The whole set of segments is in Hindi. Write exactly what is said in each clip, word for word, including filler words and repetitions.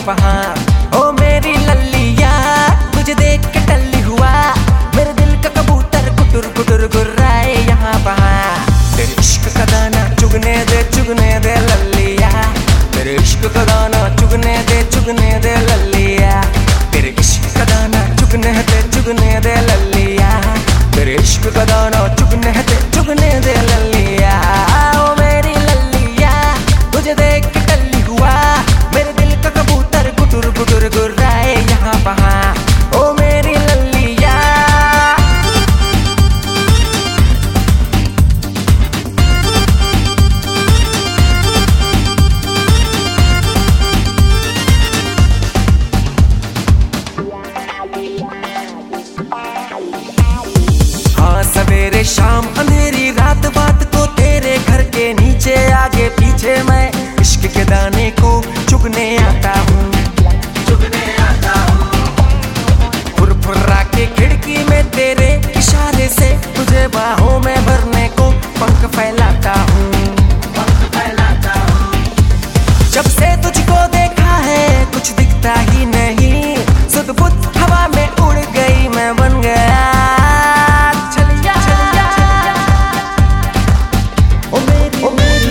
वहाँ। ओ मेरी लल्लिया तुझे देख के टल्ली हुआ, मेरे दिल का कबूतर कुटुर कुटुर गुर्राए यहाँ वहाँ। तेरे इश्क का दाना चुगने दे चुगने दे लल्लिया, तेरे इश्क का दाना चुगने दे चुगने दे लल्लिया, तेरे इश्क का दाना चुगने दे चुगने दे लल्लिया, तेरे इश्क का दाना चुगने दे चुगने दे लल्लिया। ओ मेरी लल्लिया तुझे देख के टल्ली हुआ, मेरे दिल का कबूतर गुटुर गुटुर गुर्राए यहाँ वहाँ। ओ मेरी लल्लिया हाँ, सवेरे शाम अंधेरी रात बात को तेरे घर के नीचे आगे पीछे मैं इश्क के दाने को चुगने आता हूँ, चुगने आता हूँ। फुरफुरा के खिड़की में तेरे इशारे से तुझे बाहों में भरने को पंख फैलाता हूँ, पंख फैलाता हूँ। जब से तुझको देखा है कुछ दिखता ही नहीं, सुध बुध हवा में उड़ गई मैं बन गया छलिया, छलिया, छलिया। ओ मेरी, ओ मेरी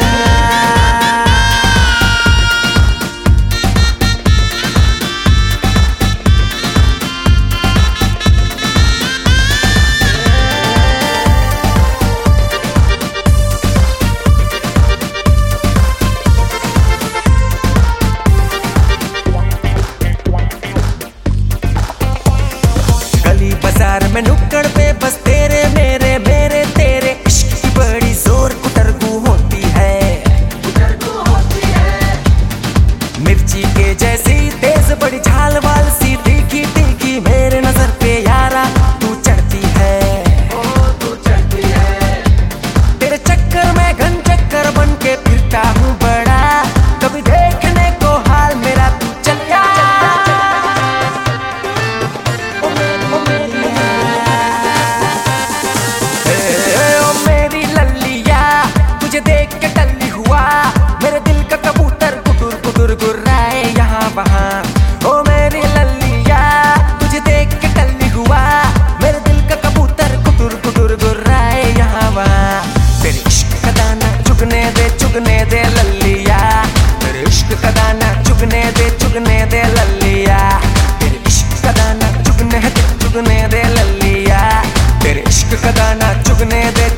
बाजार में नुक्कड़ पे बस तेरे मेरे मेरे तेरे इश्क की बड़ी जोर कुटरगू होती है, कुटरगू होती है। मिर्ची के जैसी तेज बड़ी झाल वाल सी तीखी तीखी मेरे नजर पे यारा तू चढ़ती है, ओ तू चढ़ती है। तेरे चक्कर में घन चक्कर बन के फिरता हूँ बड़ा, कभी देखने को हाल मेरा तू चलिया। देख के टल्ली हुआ, मेरे दिल का कबूतर कुटुर कुटुर गुर्राए यहाँ वहाँ। ओ मेरी लल्लिया तुझे देख के टल्ली हुआ, मेरे दिल का कबूतर कुटुर कुटुर गुर्राए यहाँ वहाँ। तेरे इश्क का दाना चुगने दे चुगने दे लल्लिया, तेरे इश्क का दाना चुगने दे चुगने दे लल्लिया, तेरे इश्क का दाना चुगने दे चुगने दे लल्लिया, तेरे इश्क का दाना चुगने दे